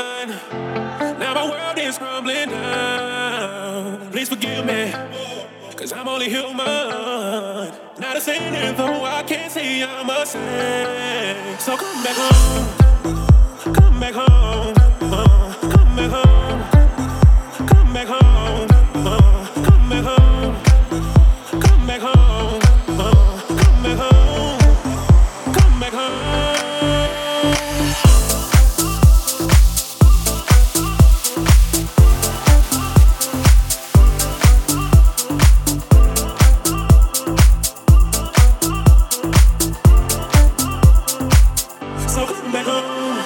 done. Now my world is crumbling down. Please forgive me, cause I'm only human. Not a sinner, though I can't say I'm a saint. So come back home, come back home, come back home, come back home, come back home, come back home, come back home, come back home. So come back home.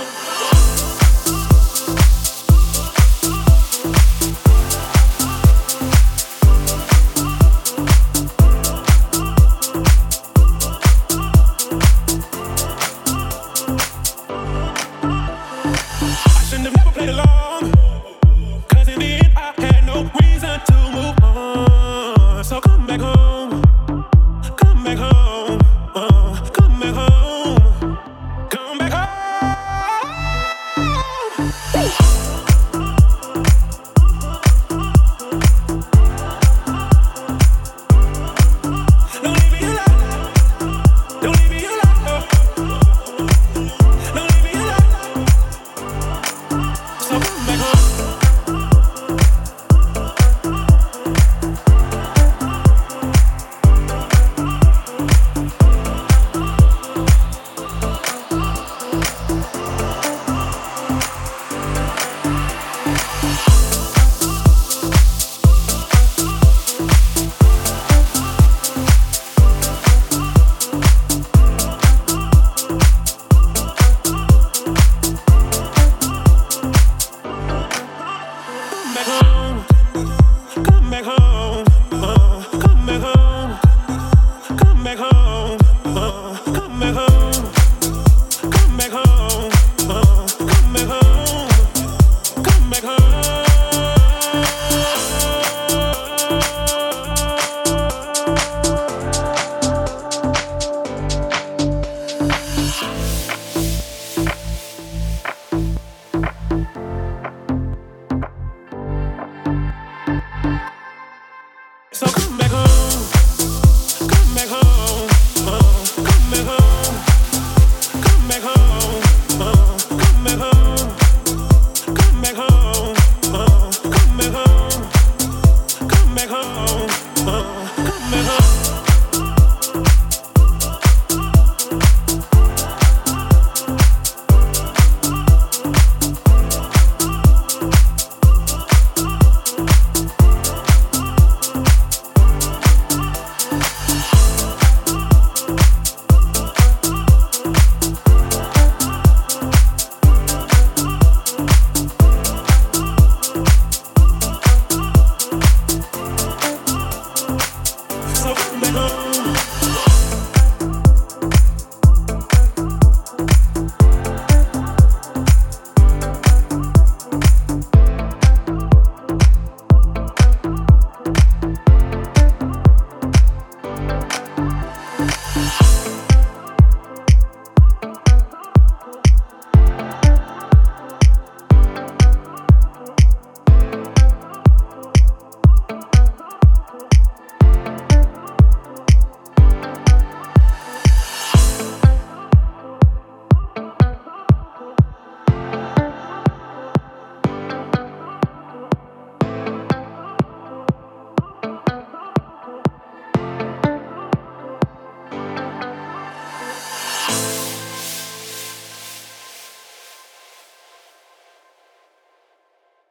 I shouldn't have never played along, cause in the end I had no reason to move on. So come back home, come back home, come back home, come back home. Don't leave me alone, don't leave me alone, don't leave me alone. So come back home. Come back home, come back home, come back home, come back home, come back home, come back home, come back home. So come back home, come back home, come back home, come back home, come back home, come back home, come back home, come back home, come back home. So come back home.